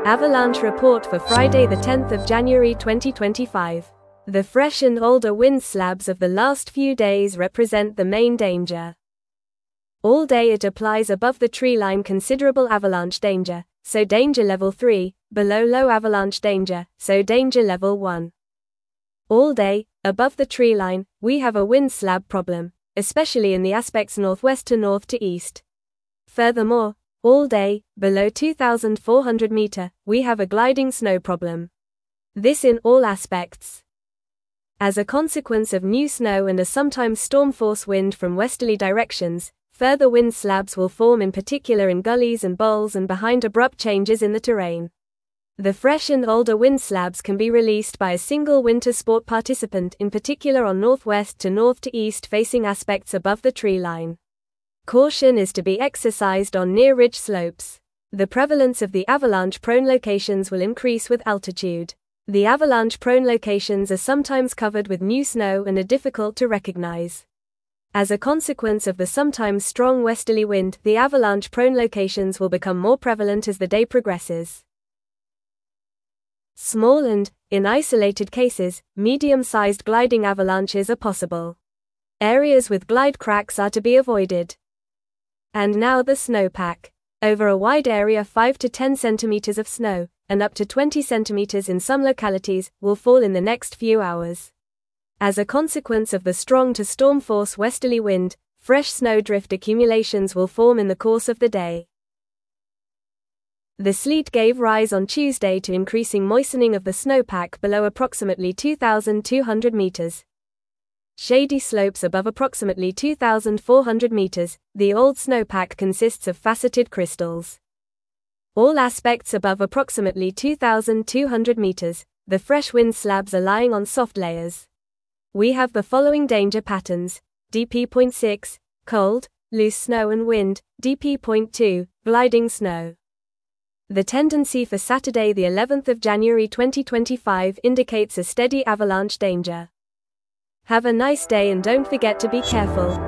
Avalanche report for Friday the 10th of January 2025. The fresh and older wind slabs of the last few days represent the main danger. All day it applies above the tree line considerable avalanche danger, so danger level 3, below low avalanche danger, so danger level 1. All day, above the tree line, we have a wind slab problem, especially in the aspects northwest to north to east. Furthermore, all day, below 2,400 meter, we have a gliding snow problem. This in all aspects. As a consequence of new snow and a sometimes storm force wind from westerly directions, further wind slabs will form in particular in gullies and bowls and behind abrupt changes in the terrain. The fresh and older wind slabs can be released by a single winter sport participant, in particular on northwest to north to east facing aspects above the tree line. Caution is to be exercised on near ridge slopes. The prevalence of the avalanche-prone locations will increase with altitude. The avalanche-prone locations are sometimes covered with new snow and are difficult to recognize. As a consequence of the sometimes strong westerly wind, the avalanche-prone locations will become more prevalent as the day progresses. Small and, in isolated cases, medium-sized gliding avalanches are possible. Areas with glide cracks are to be avoided. And now the snowpack. Over a wide area 5 to 10 centimeters of snow, and up to 20 centimeters in some localities, will fall in the next few hours. As a consequence of the strong to storm force westerly wind, fresh snowdrift accumulations will form in the course of the day. The sleet gave rise on Tuesday to increasing moistening of the snowpack below approximately 2,200 meters. Shady slopes above approximately 2,400 meters, the old snowpack consists of faceted crystals. All aspects above approximately 2,200 meters, the fresh wind slabs are lying on soft layers. We have the following danger patterns: DP.6, cold, loose snow and wind, DP.2, gliding snow. The tendency for Saturday the 11th of January 2025 indicates a steady avalanche danger. Have a nice day and don't forget to be careful.